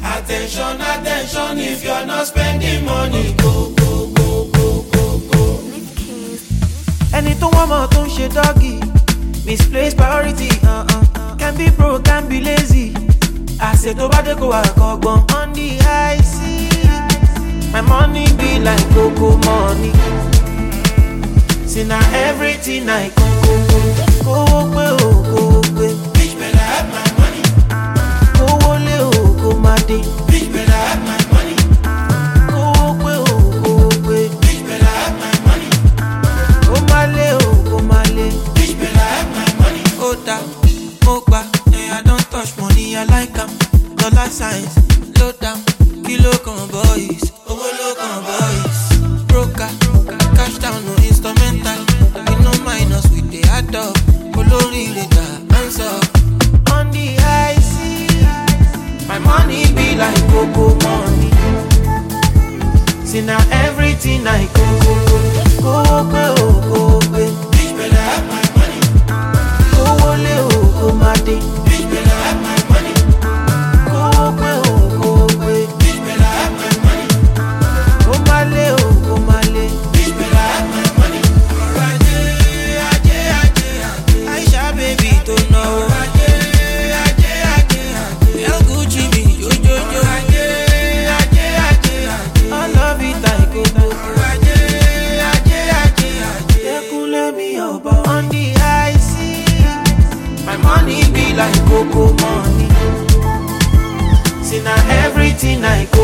Attention, attention, if you're not spending money, go, go, go, go, go, go. Ẹni tó wọ́n mọ̀ tó ń ṣe doggy, misplaced priority, can be broke, can be lazy. Àṣẹ tó bá dé kó wà kọ́gbọ́n. On the high sea, my money be like cocoa money. See na everything I go. Kówó pé o kówó pé. Bitch better have my money. Kówó lé o kó má dé. Bitch better have my money. Kówó pé o kówó pé. Bitch better have my money. Kó má lé o kó má lé. Bitch better have my money. Ó dá, mo gbà, I don't touch money, I like am. Dollar signs, low down, kilo kan boys, owó ló kan boys. Broker, cash down, no instrumental. We no minus, we dey add up. Olóríire dá, hands up. On the high sea, my money be like cocoa money. See now everything I go. Kówó pé o kówó pé. Bitch better have my money. Kówó lé o kó má dé. Bitch better have my money. Kówó pé o kówó pé. Bitch better have my money. Kó má lé o kó má lé. Bitch better have my money. Ọ̀rọ̀ ajé, ajé, ajé, ajé. Aisha baby tó náwó. Ajé, ajé, ajé, ajé. El Gucci mi jojojo. Ajé, ajé, ajé, ajé. All of it I go go. Ajé, ajé, ajé, ajé. Ekunle mi ọba. On the high sea, my money be like cocoa money. See now everything I